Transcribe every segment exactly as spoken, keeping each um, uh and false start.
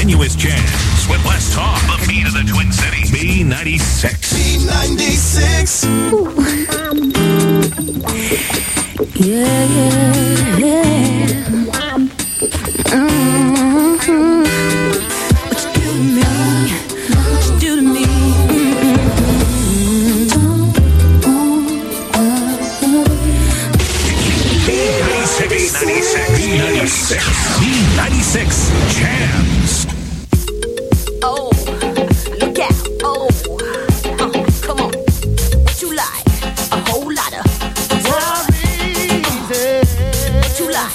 continuous jams with less talk. The beat of the Twin Cities. B ninety-six. B ninety-six. Yeah, yeah, yeah. Mm-hmm. What you do to me? What you do to me? B ninety-six. B ninety-six. B ninety-six jams. Oh, look out. Oh, uh, come on. What you like? A whole lot of. What you like?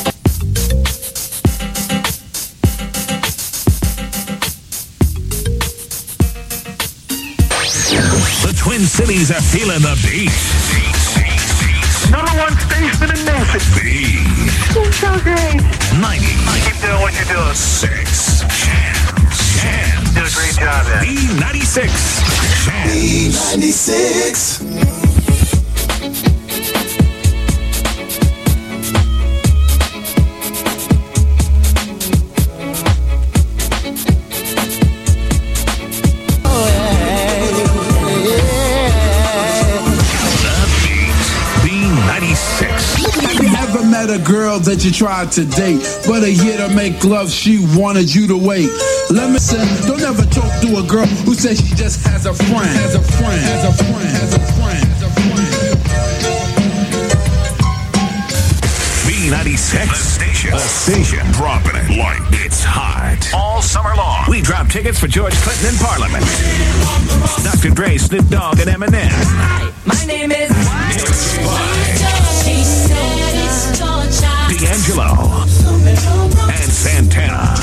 The Twin Cities are feeling the beat. Number one station in the nation. B. You're so great. ninety. Keep doing what you're doing. Six. Jams. Jams. Do a great job, man. B ninety-six. Jams. B ninety-six. A girl that you tried to date, but a year to make love, she wanted you to wait. Let me say, don't ever talk to a girl who says she just has a friend, has a friend, has a friend, has a friend, has a friend. B ninety-six, the station, the station dropping it like it's hot. All summer long, we drop tickets for George Clinton in Parliament, Doctor Dre, Snoop Dogg, and Eminem. Hi, my name is D'Angelo and Santana.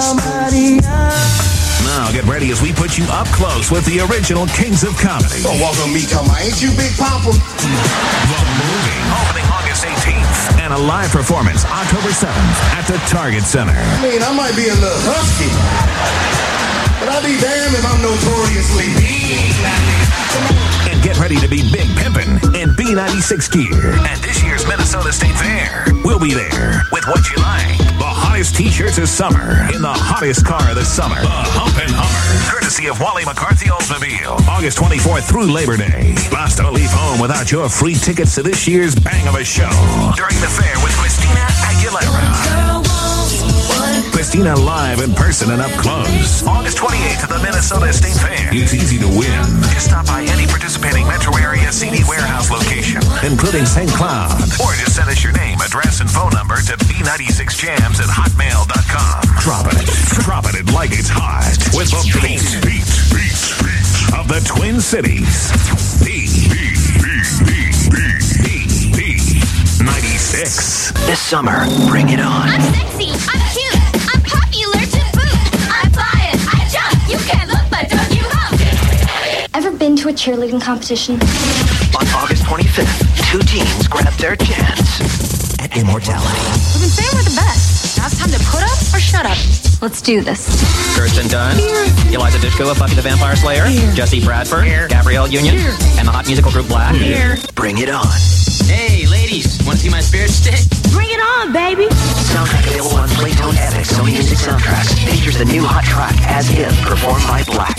Now get ready as we put you up close with the original kings of comedy. Don't walk on me, come on. Ain't you Big Papa? The Movie, opening August eighteenth, and a live performance October seventh at the Target Center. I mean, I might be a little husky, but I'll be damned if I'm notoriously big. And get ready to be big pimpin' in B ninety-six gear at this year's Minnesota State Fair. We'll be there with what you like. The hottest t-shirts of summer in the hottest car of the summer. The Humpin' Hummer. Courtesy of Wally McCarthy Oldsmobile. August twenty-fourth through Labor Day. Plus, don't leave home without your free tickets to this year's bang of a show. During the fair with Christina Aguilera. Christina live in person and up close. August twenty-eighth at the Minnesota State Fair. It's easy to win. Just stop by any participating metro area C D warehouse location, including Saint Cloud. Or just send us your name, address, and phone number to B ninety-six jams at hotmail dot com. Dropping it. Dropping it like it's hot. With the beat, beat, beat, beat of the Twin Cities. B, B, B, B, B, B, B, ninety-six. This summer, bring it on. I'm sexy. I'm cute. I'm popular to boot. I'm flying. I jump. You can't look, but don't you hump. Ever been to a cheerleading competition? On August twenty-fifth, two teams grab their chance at immortality. We've been saying we're the best. Now it's time to put up or shut up. Let's do this. Kirsten Dunst, Eliza Dushku of Buffy the Vampire Slayer, Here. Jesse Bradford, Here. Gabrielle Union, Here. and the hot musical group Black. Here. Bring it on. Hey, ladies, want to see my spirit stick? Bring it on, baby. Soundtrack available on Playtone Epic Sony Music Soundtracks. Features the new hot track, As If, performed by Black.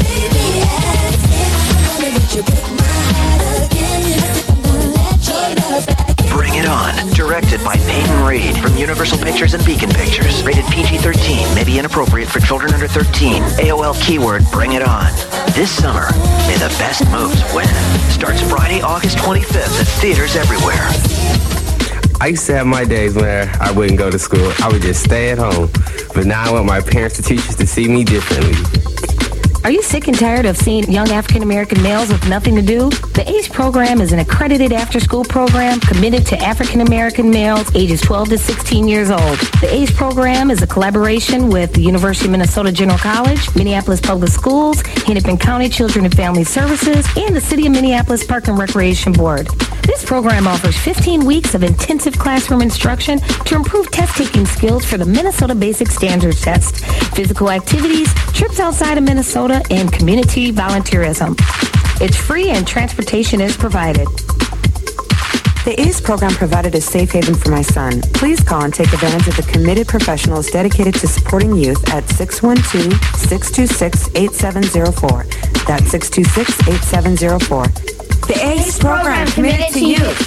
Bring It On, directed by Peyton Reed from Universal Pictures and Beacon Pictures. Rated P G thirteen, may be inappropriate for children under thirteen. A O L keyword, Bring It On. This summer, may the best moves win. Starts Friday, August twenty-fifth at theaters everywhere. I used to have my days where I wouldn't go to school. I would just stay at home. But now I want my parents and teachers to see me differently. Are you sick and tired of seeing young African-American males with nothing to do? The A C E program is an accredited after-school program committed to African-American males ages twelve to sixteen years old. The A C E program is a collaboration with the University of Minnesota General College, Minneapolis Public Schools, Hennepin County Children and Family Services, and the City of Minneapolis Park and Recreation Board. This program offers fifteen weeks of intensive classroom instruction to improve test-taking skills for the Minnesota Basic Standards Test, physical activities, trips outside of Minnesota, and community volunteerism. It's free and transportation is provided. The A C E program provided a safe haven for my son. Please call and take advantage of the committed professionals dedicated to supporting youth at six one two, six two six, eight seven zero four. That's six two six, eight seven zero four. The A C E program committed to youth.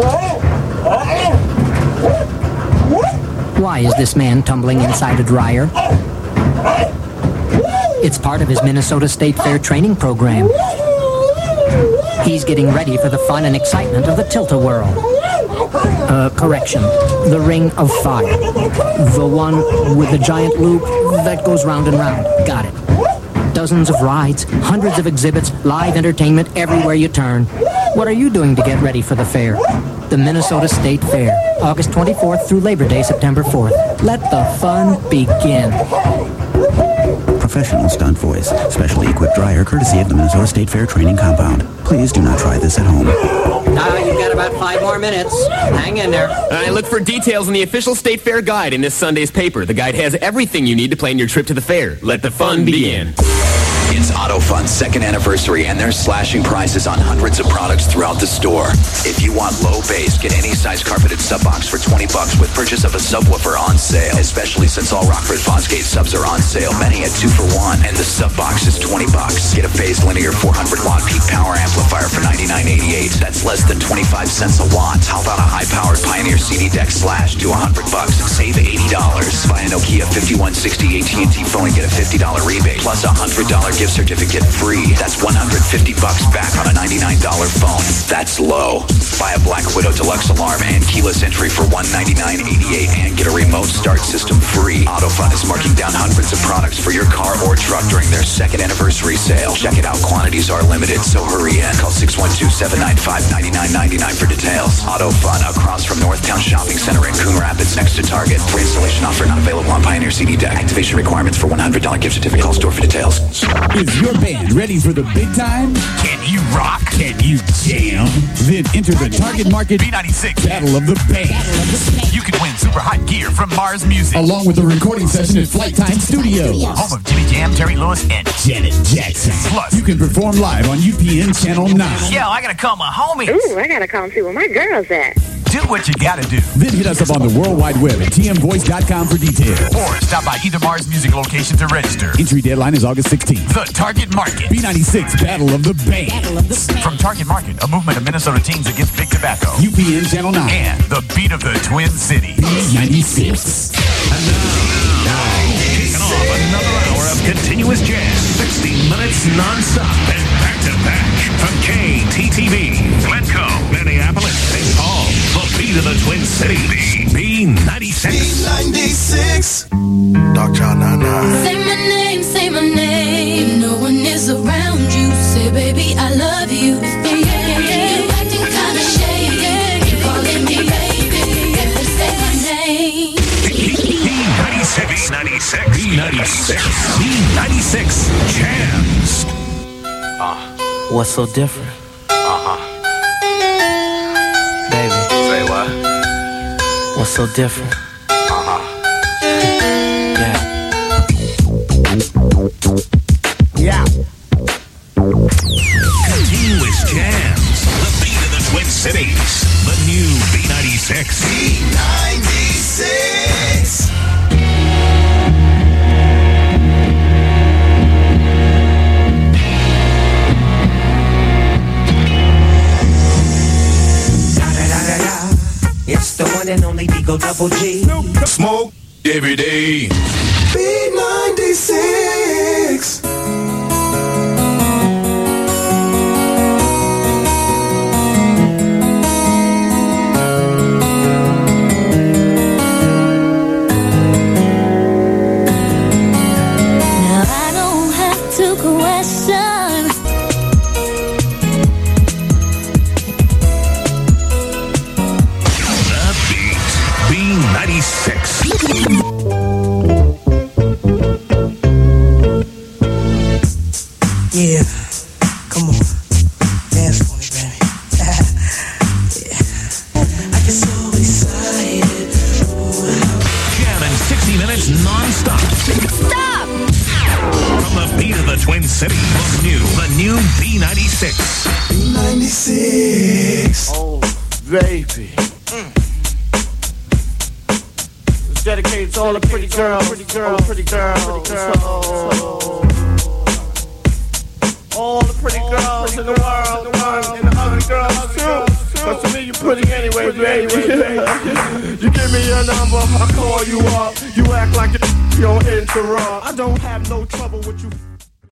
Why is this man tumbling inside a dryer? It's part of his Minnesota State Fair training program. He's getting ready for the fun and excitement of the Tilt-A-Whirl. Uh, correction. The Ring of Fire. The one with the giant loop that goes round and round. Got it. Dozens of rides, hundreds of exhibits, live entertainment everywhere you turn. What are you doing to get ready for the fair? The Minnesota State Fair, August twenty-fourth through Labor Day, September fourth. Let the fun begin. Professional stunt voice. Specially equipped dryer courtesy of the Minnesota State Fair training compound. Please do not try this at home. Now you've got about five more minutes. Hang in there. All right, look for details in the official State Fair guide in this Sunday's paper. The guide has everything you need to plan your trip to the fair. Let the fun begin. It's AutoFun's second anniversary, and they're slashing prices on hundreds of products throughout the store. If you want low bass, get any size carpeted sub box for twenty bucks with purchase of a subwoofer on sale. Especially since all Rockford Fonsgate subs are on sale, many at two for one, and the sub box is twenty bucks. Get a phased linear four hundred watt peak power amplifier for ninety-nine eighty-eight. That's less than twenty-five cents a watt. How about a high-powered Pioneer C D deck slash to one hundred bucks and save eighty dollars? Buy a Nokia fifty-one sixty A T and T phone and get a fifty dollar rebate plus a one hundred dollar gift certificate free. That's one hundred fifty bucks back on a ninety-nine dollar phone. That's low. Buy a Black Widow Deluxe alarm and keyless entry for one hundred ninety-nine eighty-eight and get a remote start system free. AutoFun is marking down hundreds of products for your car or truck during their second anniversary sale. Check it out. Quantities are limited, so hurry in. Call six one two, seven nine five, nine nine nine nine for details. AutoFun across from Northtown Shopping Center in Coon Rapids next to Target. For installation offer not available on Pioneer C D deck. Activation requirements for one hundred dollar gift certificate. Call store for details. Is your band ready for the big time? Can you rock? Can you jam? Then enter the Target Market B ninety-six Battle of the Bands. You can win super hot gear from Mars Music, along with a recording session at Flight Time Studios, home of Jimmy Jam, Terry Lewis, and Janet Jackson. Plus, you can perform live on U P N Channel nine. Yeah, I gotta call my homies. Ooh, I gotta call and see where my girl's at. Do what you gotta do. Then hit us up on the World Wide Web at T M voice dot com for details. Or stop by either Mars Music location to register. Entry deadline is August sixteenth. The Target Market. B ninety-six Battle of the Bands. From Target Market, a movement of Minnesota teens against big tobacco. U P N Channel nine. And the beat of the Twin Cities. B ninety-six. And now, now, kicking off another hour of continuous jazz. sixty minutes non-stop and back-to-back. From K T T V, Glencoe, Minneapolis, Saint Paul. The beat of the Twin Cities. B ninety-six. B ninety-six. Doctor Nana. Say my name, say my name. No one is around you. Say, baby, I love you. Yeah, yeah, yeah. You acting kinda shady. You calling me baby. Better say my name. B ninety-six. B ninety-six. B ninety-six. B ninety-six. Jams. Uh, what's so different? Uh-huh. Baby. Say what? What's so different? Uh-huh. Yeah. Yeah. Continuous jams. The beat of the Twin Cities. The new B ninety-six. B ninety-six. It's the one and only Digo Double G. Smoke every day. B ninety-six. Now I don't have to question. The beat. B ninety-six. Yeah, come on, dance for me, baby. Yeah, I get so excited. Jamming sixty minutes non-stop. Stop! From the beat of the Twin Cities. The new, the new B ninety-six. B ninety-six. Oh, baby. Mm. It's dedicated to all the pretty girls, pretty girls, pretty girls, pretty girls. All the pretty girls in the world, and the other girls too. But to me, you pretty anyway, baby. You give me your number, I call you up. You act like you don't interrupt. I don't have no trouble with you.